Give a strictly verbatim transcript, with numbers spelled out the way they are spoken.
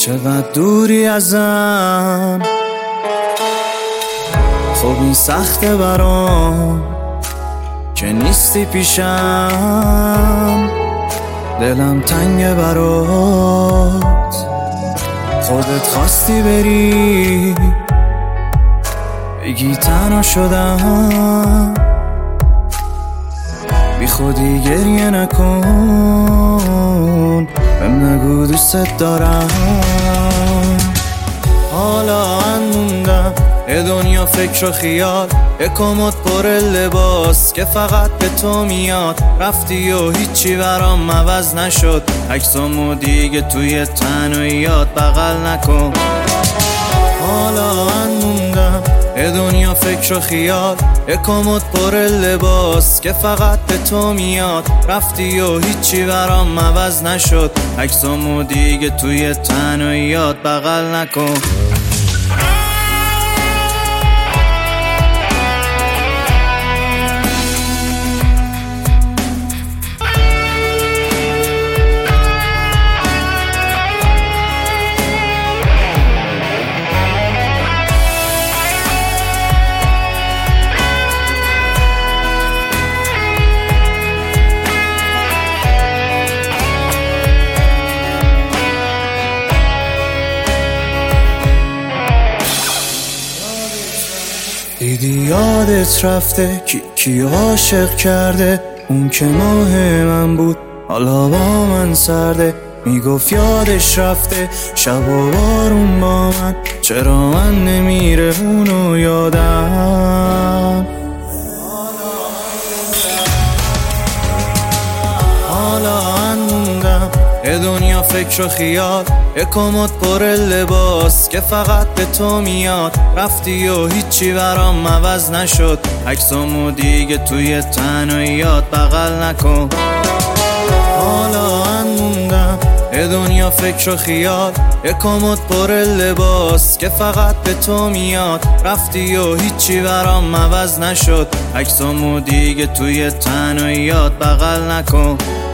چقدر دوری ازم، خب این سخته برام که نیستی پیشم، دلم تنگه برات، خودت خواستی بری بگی تنها شدم، بی خودی گریه نکن، بهم نگو دوست دارم. حالا من موندم یه دنیا فکر و خیال، یه کمد پر لباس که فقط به تو میاد، رفتی و هیچی برام عوض نشد، عکسامو دیگه توی تنهاییات بغل نکن. حالا من موندم یه دنیا فکر و خیال، یه کمد پر لباس که فقط به تو میاد، رفتی و هیچی برام عوض نشد، عکسامو دیگه توی تنهاییات بغل نکن. دیدی یادت رفته کی کی عاشق کرده، اون که ماه من بود حالا با من سرده، میگفت یادش رفته شب و بارون با من، چرا من نمیره اونو یادم. حالا من موندم یه دنیا فکر و خیال، یه کمد پر لباس که فقط به تو میاد، رفتی و هیچی برام عوض نشد، عکسامو دیگه توی تنهاییات بغل نکن. حالا من موندم یه دنیا فکر و خیال، یه کمد پر لباس که فقط به تو میاد، رفتی و هیچی برام عوض نشد، عکسامو دیگه توی تنهاییات بغل نکن.